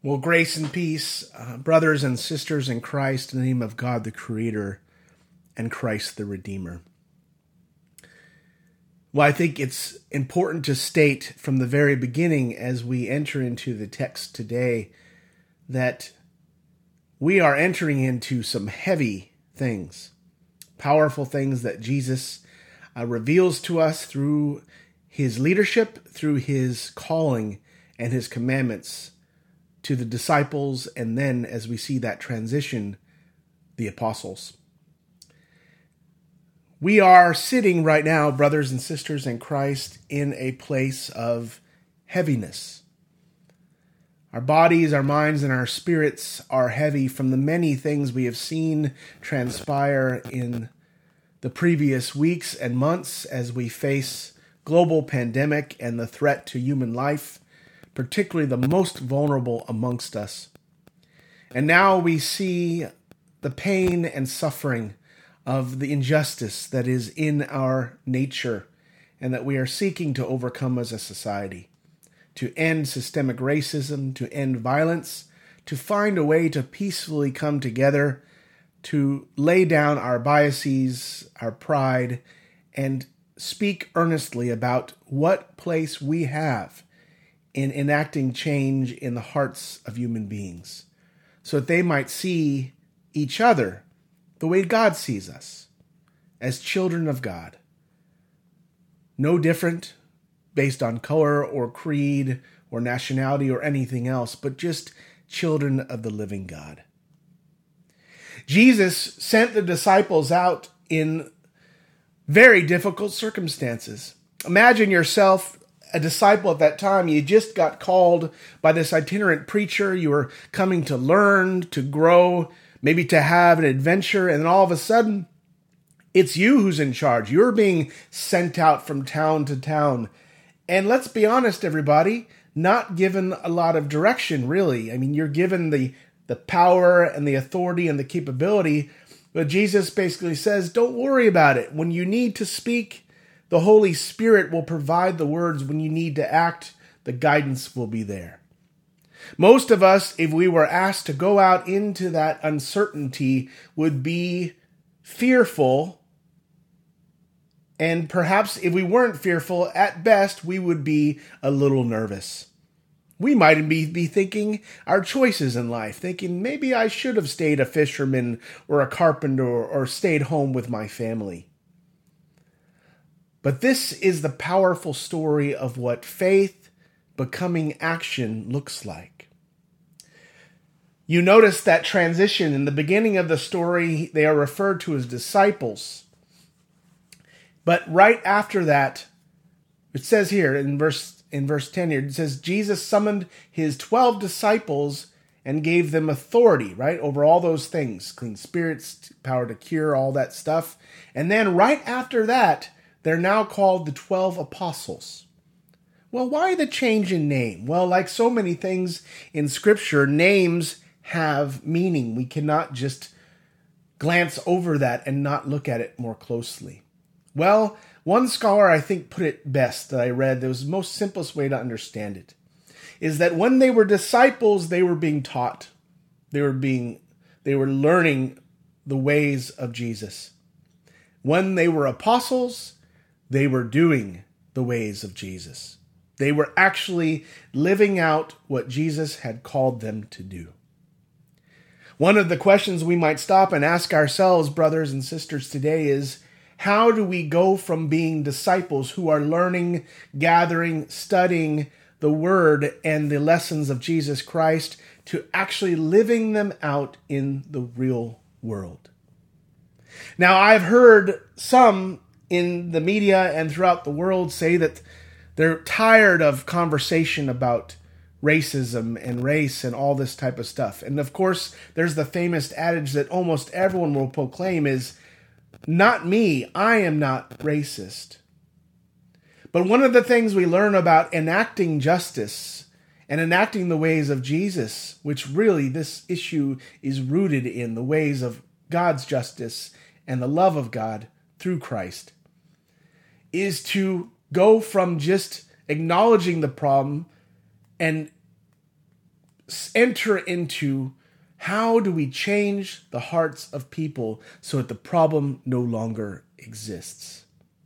Well, grace and peace, brothers and sisters in Christ, in the name of God the Creator and Christ the Redeemer. Well, I think it's important to state from the very beginning as we enter into the text today that we are entering into some heavy things, powerful things that Jesus reveals to us through his leadership, through his calling and his commandments to the disciples, and then as we see that transition, the apostles. We are sitting right now, brothers and sisters in Christ, in a place of heaviness. Our bodies, our minds, and our spirits are heavy from the many things we have seen transpire in the previous weeks and months as we face global pandemic and the threat to human life, particularly the most vulnerable amongst us. And now we see the pain and suffering of the injustice that is in our nature and that we are seeking to overcome as a society, to end systemic racism, to end violence, to find a way to peacefully come together, to lay down our biases, our pride, and speak earnestly about what place we have in enacting change in the hearts of human beings, so that they might see each other the way God sees us, as children of God. No different based on color or creed or nationality or anything else, but just children of the living God. Jesus sent the disciples out in very difficult circumstances. Imagine yourself a disciple at that time. You just got called by this itinerant preacher. You were coming to learn, to grow, maybe to have an adventure, and then all of a sudden, it's you who's in charge. You're being sent out from town to town. And let's be honest, everybody, not given a lot of direction, really. I mean, you're given the power and the authority and the capability, but Jesus basically says, don't worry about it. When you need to speak, the Holy Spirit will provide the words. When you need to act, the guidance will be there. Most of us, if we were asked to go out into that uncertainty, would be fearful. And perhaps if we weren't fearful, at best, we would be a little nervous. We might be thinking our choices in life, thinking maybe I should have stayed a fisherman or a carpenter or stayed home with my family. But this is the powerful story of what faith becoming action looks like. You notice that transition in the beginning of the story, they are referred to as disciples. But right after that, it says here in verse 10 here, it says, Jesus summoned his 12 disciples and gave them authority, right, over all those things, clean spirits, power to cure, all that stuff. And then right after that, they're now called the 12 apostles. Well, why the change in name? Well, like so many things in Scripture, names have meaning. We cannot just glance over that and not look at it more closely. Well, one scholar I think put it best that I read, that was the most simplest way to understand it, is that when they were disciples, they were being taught. They were learning the ways of Jesus. When they were apostles, they were doing the ways of Jesus. They were actually living out what Jesus had called them to do. One of the questions we might stop and ask ourselves, brothers and sisters, today is, how do we go from being disciples who are learning, gathering, studying the Word and the lessons of Jesus Christ to actually living them out in the real world? Now, I've heard some in the media and throughout the world say that they're tired of conversation about racism and race and all this type of stuff. And of course, there's the famous adage that almost everyone will proclaim is, not me, I am not racist. But one of the things we learn about enacting justice and enacting the ways of Jesus, which really this issue is rooted in the ways of God's justice and the love of God through Christ, is to go from just acknowledging the problem and enter into how do we change the hearts of people so that the problem no longer exists.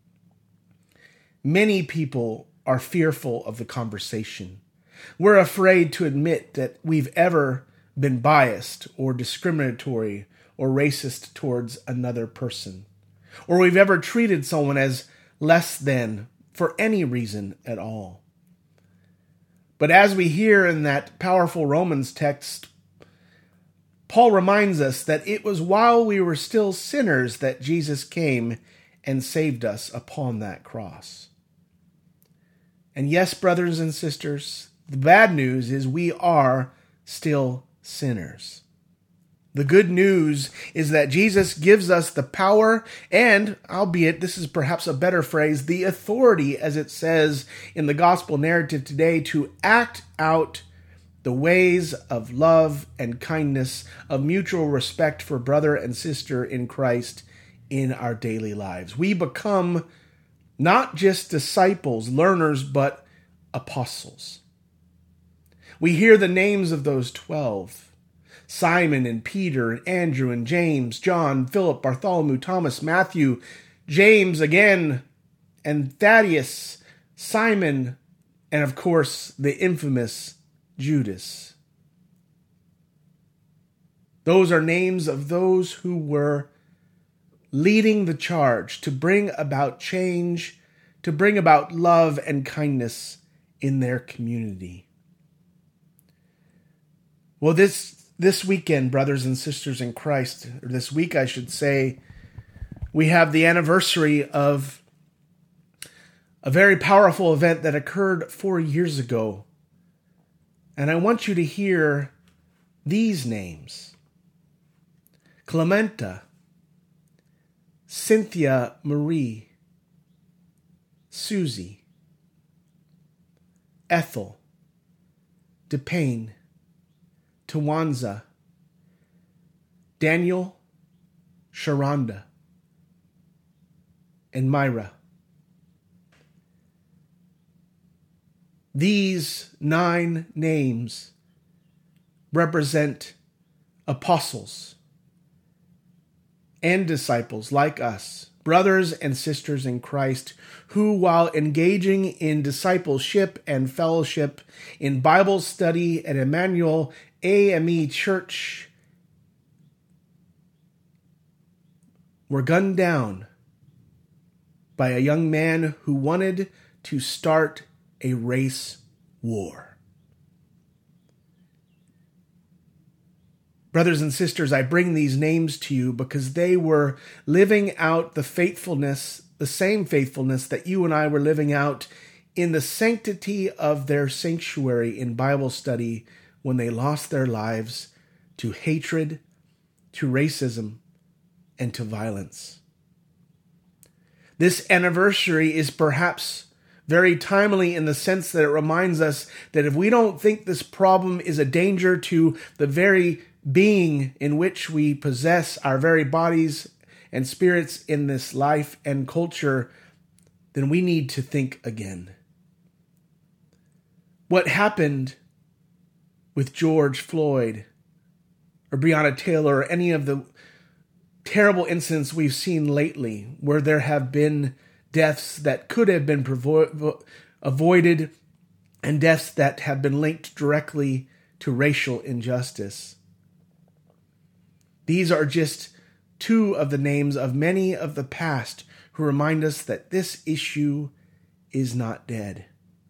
Many people are fearful of the conversation. We're afraid to admit that we've ever been biased or discriminatory or racist towards another person, or we've ever treated someone as less than for any reason at all. But as we hear in that powerful Romans text, Paul reminds us that it was while we were still sinners that Jesus came and saved us upon that cross. And yes, brothers and sisters, the bad news is we are still sinners. The good news is that Jesus gives us the power and, albeit this is perhaps a better phrase, the authority, as it says in the gospel narrative today, to act out the ways of love and kindness, of mutual respect for brother and sister in Christ in our daily lives. We become not just disciples, learners, but apostles. We hear the names of those 12. Simon and Peter and Andrew and James, John, Philip, Bartholomew, Thomas, Matthew, James again, and Thaddeus, Simon, and of course the infamous Judas. Those are names of those who were leading the charge to bring about change, to bring about love and kindness in their community. Well, this weekend, brothers and sisters in Christ, or this week I should say, we have the anniversary of a very powerful event that occurred 4 years ago. And I want you to hear these names: Clementa, Cynthia Marie, Susie, Ethel, DePayne, Tawanza, Daniel, Sharonda, and Myra. These 9 names represent apostles and disciples like us, brothers and sisters in Christ, who, while engaging in discipleship and fellowship, in Bible study at Emmanuel AME Church, were gunned down by a young man who wanted to start a race war. Brothers and sisters, I bring these names to you because they were living out the faithfulness, the same faithfulness that you and I were living out in the sanctity of their sanctuary in Bible study when they lost their lives to hatred, to racism, and to violence. This anniversary is perhaps very timely in the sense that it reminds us that if we don't think this problem is a danger to the very being in which we possess our very bodies and spirits in this life and culture, then we need to think again. What happened with George Floyd or Breonna Taylor or any of the terrible incidents we've seen lately where there have been deaths that could have been avoided and deaths that have been linked directly to racial injustice. These are just 2 of the names of many of the past who remind us that this issue is not dead.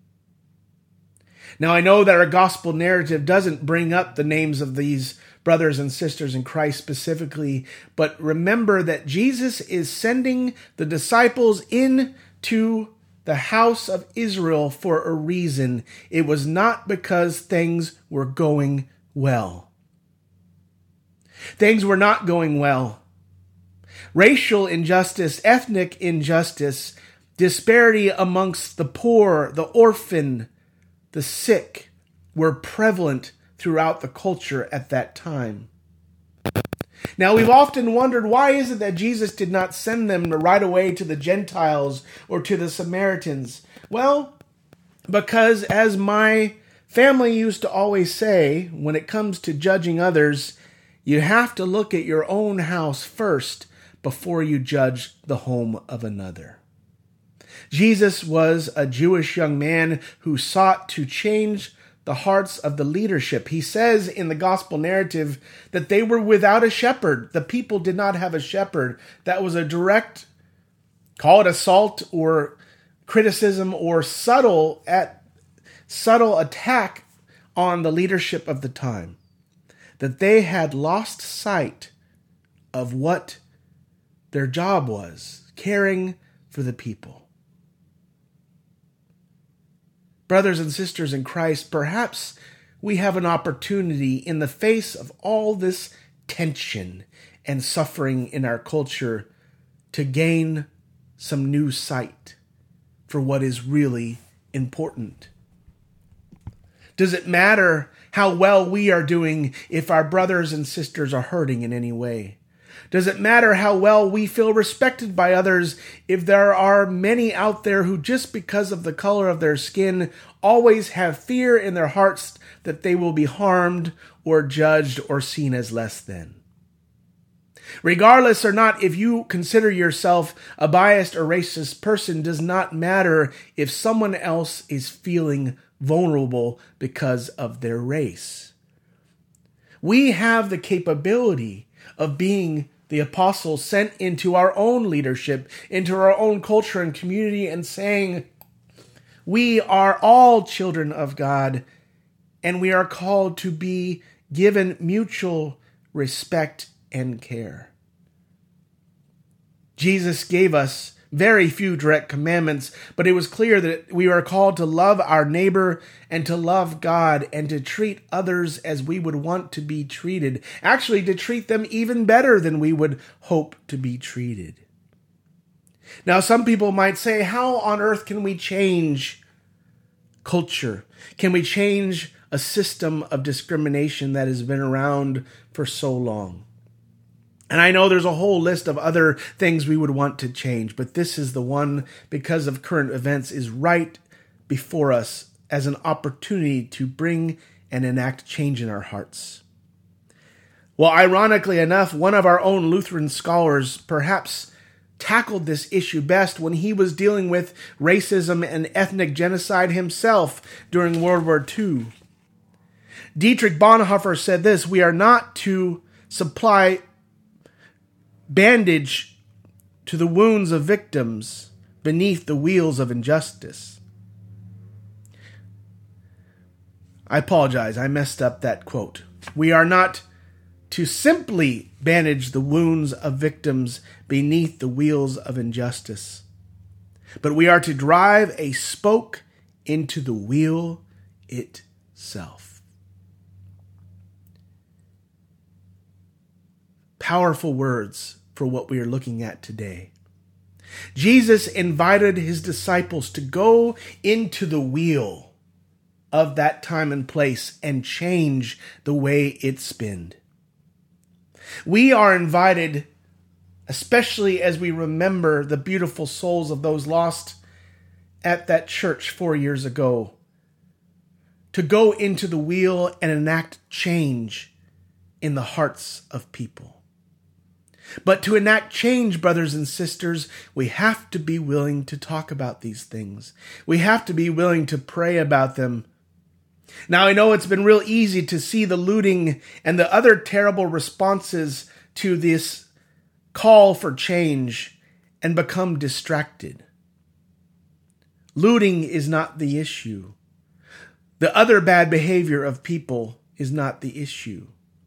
Now, I know that our gospel narrative doesn't bring up the names of these brothers and sisters in Christ specifically, but remember that Jesus is sending the disciples into the house of Israel for a reason. It was not because things were going well. Things were not going well. Racial injustice, ethnic injustice, disparity amongst the poor, the orphan, the sick were prevalent throughout the culture at that time. Now, we've often wondered, why is it that Jesus did not send them right away to the Gentiles or to the Samaritans? Well, because as my Family used to always say, when it comes to judging others, you have to look at your own house first before you judge the home of another. Jesus was a Jewish young man who sought to change the hearts of the leadership. He says in the gospel narrative that they were without a shepherd. The people did not have a shepherd. That was a direct, call it assault or criticism or subtle attack on the leadership of the time. That they had lost sight of what their job was, caring for the people. Brothers and sisters in Christ, perhaps we have an opportunity in the face of all this tension and suffering in our culture to gain some new sight for what is really important. Does it matter how well we are doing if our brothers and sisters are hurting in any way? Does it matter how well we feel respected by others if there are many out there who, just because of the color of their skin, always have fear in their hearts that they will be harmed or judged or seen as less than? Regardless or not, if you consider yourself a biased or racist person, does not matter if someone else is feeling vulnerable because of their race. We have the capability of being the apostles sent into our own leadership, into our own culture and community, and saying, we are all children of God, and we are called to be given mutual respect and care. Jesus gave us very few direct commandments, but it was clear that we are called to love our neighbor and to love God and to treat others as we would want to be treated. Actually, to treat them even better than we would hope to be treated. Now, some people might say, how on earth can we change culture? Can we change a system of discrimination that has been around for so long? And I know there's a whole list of other things we would want to change, but this is the one, because of current events, is right before us as an opportunity to bring and enact change in our hearts. Well, ironically enough, one of our own Lutheran scholars perhaps tackled this issue best when he was dealing with racism and ethnic genocide himself during World War II. Dietrich Bonhoeffer said this: we are not to supply bandage to the wounds of victims beneath the wheels of injustice. I apologize, I messed up that quote. We are not to simply bandage the wounds of victims beneath the wheels of injustice, but we are to drive a spoke into the wheel itself. Powerful words for what we are looking at today. Jesus invited his disciples to go into the wheel of that time and place and change the way it spins. We are invited, especially as we remember the beautiful souls of those lost at that church 4 years ago, to go into the wheel and enact change in the hearts of people. But to enact change, brothers and sisters, we have to be willing to talk about these things. We have to be willing to pray about them. Now, I know it's been real easy to see the looting and the other terrible responses to this call for change and become distracted. Looting is not the issue. The other bad behavior of people is not the issue.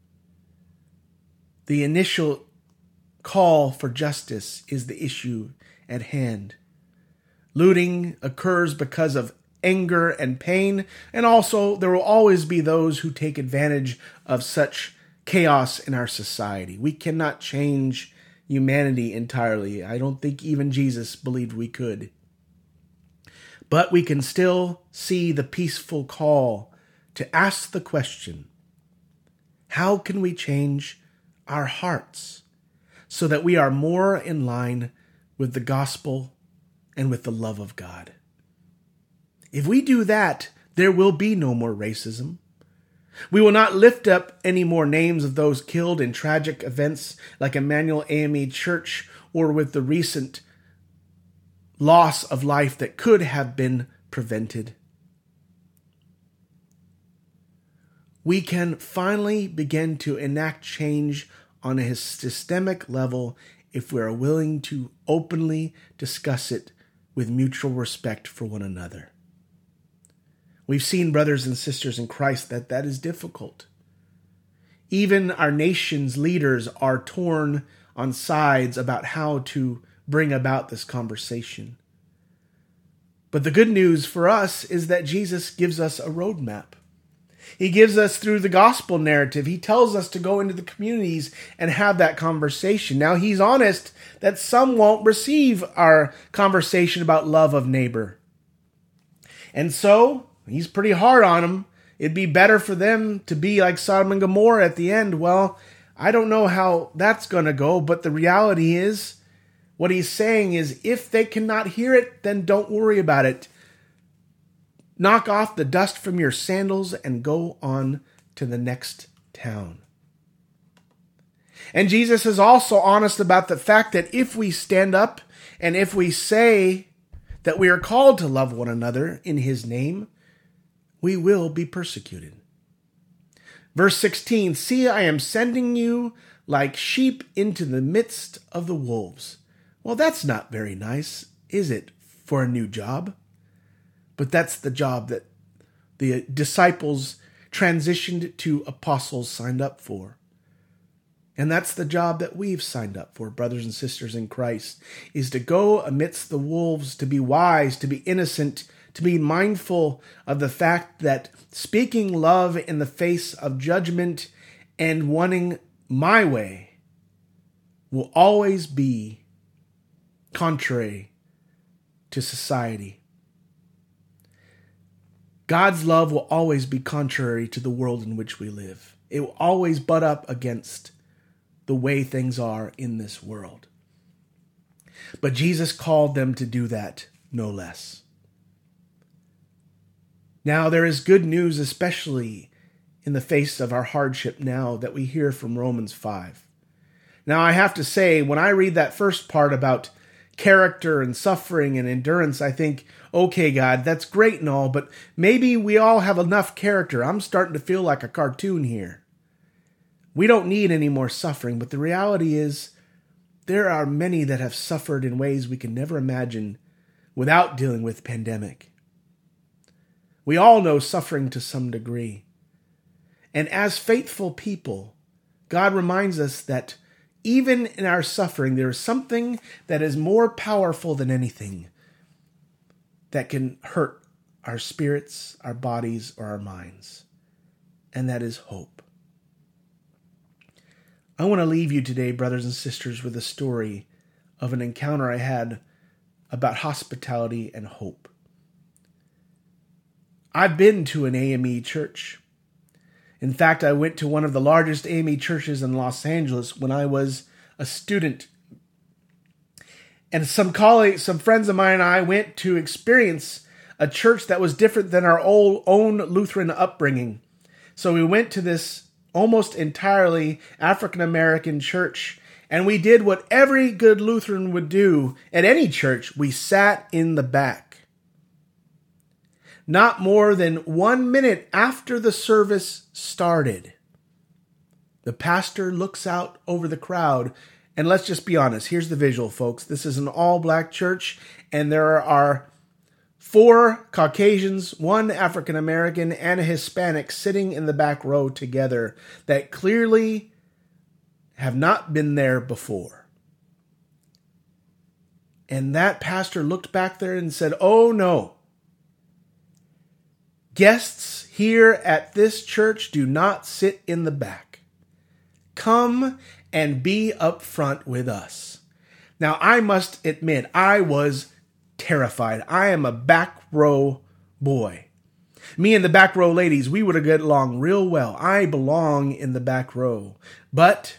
The initial call for justice is the issue at hand. Looting occurs because of anger and pain, and also there will always be those who take advantage of such chaos in our society. We cannot change humanity entirely. I don't think even Jesus believed we could. But we can still see the peaceful call to ask the question, how can we change our hearts so that we are more in line with the gospel and with the love of God? If we do that, There will be no more racism. We will not lift up any more names of those killed in tragic events like Emmanuel AME Church or with the recent loss of life that could have been prevented. We can finally begin to enact change on a systemic level if we are willing to openly discuss it with mutual respect for one another. We've seen, brothers and sisters in Christ, that is difficult. Even our nation's leaders are torn on sides about how to bring about this conversation. But the good news for us is that Jesus gives us a roadmap. He gives us through the gospel narrative. He tells us to go into the communities and have that conversation. Now, he's honest that some won't receive our conversation about love of neighbor. And so, he's pretty hard on them. It'd be better for them to be like Sodom and Gomorrah at the end. Well, I don't know how that's going to go, but the reality is, what he's saying is, if they cannot hear it, then don't worry about it. Knock off the dust from your sandals and go on to the next town. And Jesus is also honest about the fact that if we stand up and if we say that we are called to love one another in his name, we will be persecuted. Verse 16, "See, I am sending you like sheep into the midst of the wolves." Well, that's not very nice, is it, for a new job? But that's the job that the disciples transitioned to apostles signed up for. And that's the job that we've signed up for, brothers and sisters in Christ, is to go amidst the wolves, to be wise, to be innocent, to be mindful of the fact that speaking love in the face of judgment and wanting my way will always be contrary to society. God's love will always be contrary to the world in which we live. It will always butt up against the way things are in this world. But Jesus called them to do that, no less. Now, there is good news, especially in the face of our hardship now, that we hear from Romans 5. Now, I have to say, when I read that first part about character and suffering and endurance, I think, okay, God, that's great and all, but maybe we all have enough character. I'm starting to feel like a cartoon here. We don't need any more suffering, but the reality is there are many that have suffered in ways we can never imagine without dealing with pandemic. We all know suffering to some degree. And as faithful people, God reminds us that even in our suffering, there is something that is more powerful than anything that can hurt our spirits, our bodies, or our minds. And that is hope. I want to leave you today, brothers and sisters, with a story of an encounter I had about hospitality and hope. I've been to an AME church. In fact, I went to one of the largest AME churches in Los Angeles when I was a student. And some friends of mine and I went to experience a church that was different than our own Lutheran upbringing. So we went to this almost entirely African-American church, and we did what every good Lutheran would do at any church. We sat in the back. Not more than 1 minute after the service started, the pastor looks out over the crowd, and let's just be honest. Here's the visual, folks. This is an all-black church, and there are 4 Caucasians, 1 African-American, and a Hispanic sitting in the back row together that clearly have not been there before. And that pastor looked back there and said, "Oh no. Guests here at this church do not sit in the back. Come and be up front with us." Now, I must admit, I was terrified. I am a back row boy. Me and the back row ladies, we would have got along real well. I belong in the back row. But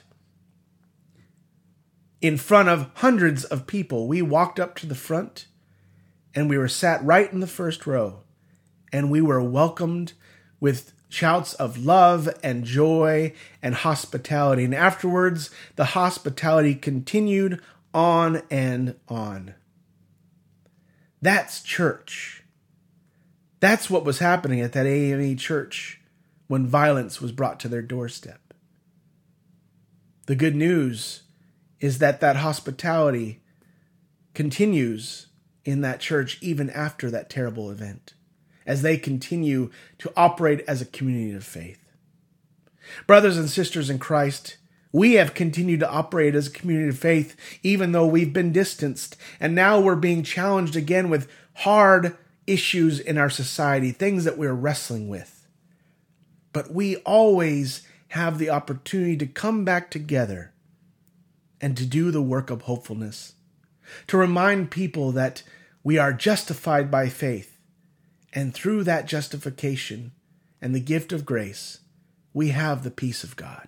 in front of hundreds of people, we walked up to the front and we were sat right in the first row. and we were welcomed with shouts of love and joy and hospitality. And afterwards, the hospitality continued on and on. That's church. That's what was happening at that AME church when violence was brought to their doorstep. The good news is that hospitality continues in that church even after that terrible event, as they continue to operate as a community of faith. Brothers and sisters in Christ, we have continued to operate as a community of faith even though we've been distanced, and now we're being challenged again with hard issues in our society, things that we're wrestling with. But we always have the opportunity to come back together and to do the work of hopefulness, to remind people that we are justified by faith, and through that justification and the gift of grace, we have the peace of God.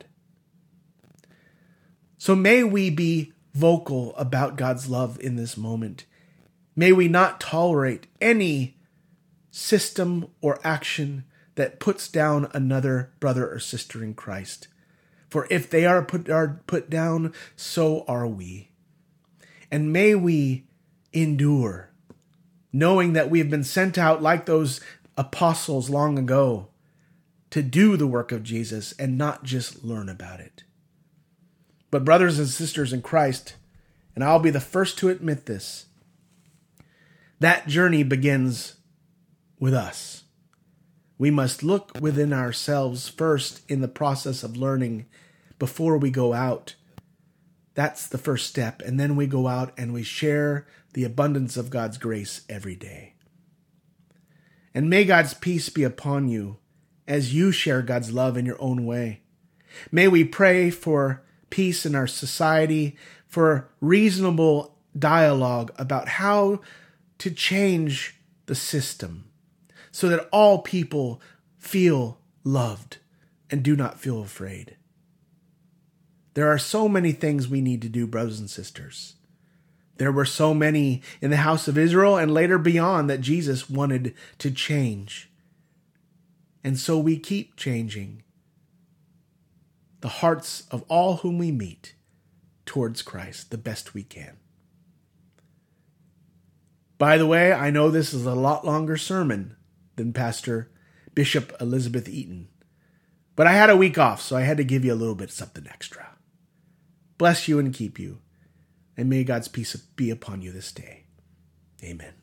So may we be vocal about God's love in this moment. May we not tolerate any system or action that puts down another brother or sister in Christ. For if they are put down, so are we. And may we endure, knowing that we have been sent out like those apostles long ago to do the work of Jesus and not just learn about it. But brothers and sisters in Christ, and I'll be the first to admit this, that journey begins with us. We must look within ourselves first in the process of learning before we go out. That's the first step. And then we go out and we share the abundance of God's grace every day. And may God's peace be upon you as you share God's love in your own way. May we pray for peace in our society, for reasonable dialogue about how to change the system so that all people feel loved and do not feel afraid. There are so many things we need to do, brothers and sisters. There were so many in the house of Israel and later beyond that Jesus wanted to change. And so we keep changing the hearts of all whom we meet towards Christ the best we can. By the way, I know this is a lot longer sermon than Pastor Bishop Elizabeth Eaton, but I had a week off, so I had to give you a little bit something extra. Bless you and keep you, and may God's peace be upon you this day. Amen.